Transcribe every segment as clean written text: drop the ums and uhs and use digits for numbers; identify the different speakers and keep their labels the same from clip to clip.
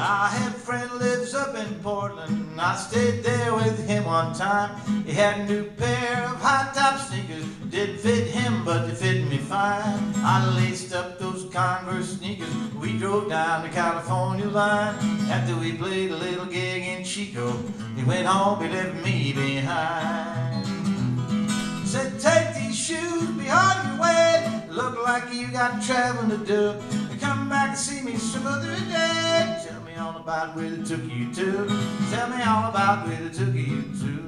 Speaker 1: I have a friend lives up in Portland, and I stayed there with him one time. He had a new pair of high-top sneakers, didn't fit him, but they fit me fine. I laced up those Converse sneakers, we drove down the California line. After we played a little gig in Chico, he went home, he left me behind. Said, take these shoes, be on your way, look like you got traveling to do. Come back and see me some other day. Tell me all about where they took you to. Tell me all about where they took you to.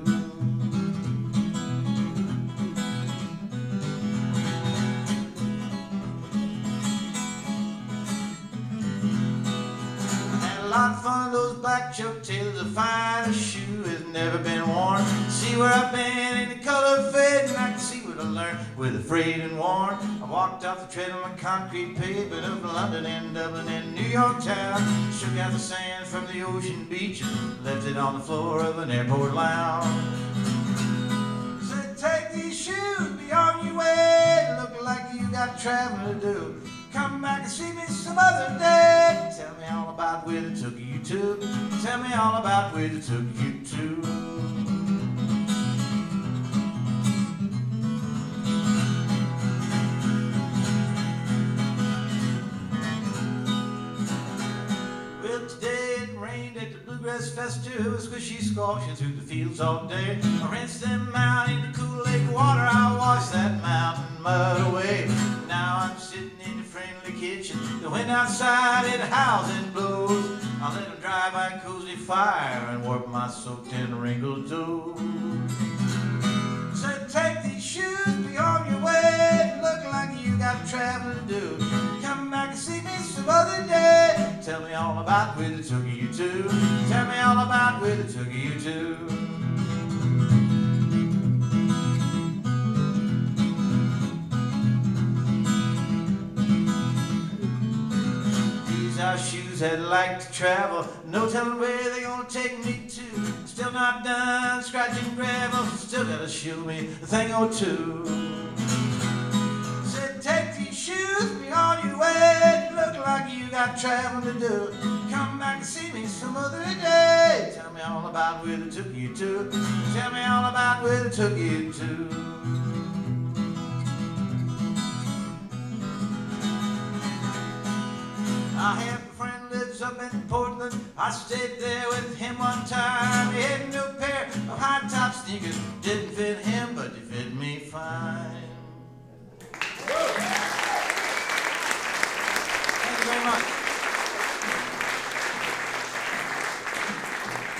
Speaker 1: Had a lot of fun, those black Chuck Taylors, the finest shoe has never been worn. See where I've been in the color fade, and I can see what I learned with the frayed and worn. I walked off the tread on the concrete pavement of London and Dublin and New York town. Shook out the sand from the ocean beach and left it on the floor of an airport lounge. Said, take these shoes, be on your way, look like you got traveling to do. Come back and see me some other day. Tell me all about where they took you to. Tell me all about where they took you to. Bluegrass fester was squishy squashing through the fields all day. I rinsed them out in the cool lake water. I washed that mountain mud away. Now I'm sitting in the friendly kitchen. The wind outside it howls and blows. I let them dry by a cozy fire and warp my soaked and wrinkled toes. Said, take these shoes, be on your way. Look like you got traveling to do. Come back and see me some other day. Tell me all about where they took you to. Tell me all about where they took you to. These are shoes that like to travel, no telling where they're gonna take me to. Still not done scratching gravel, still gotta show me a thing or two. Said, take these shoes, be on your way, look like you got traveling to do. Come back and see me some other day. Tell me all about where they took you to. Tell me all about where they took you to. I have a friend lives up in Portland. I stayed there with him one time. He had a new pair of high-top sneakers. Didn't fit him, but they fit me fine. Thank you very much.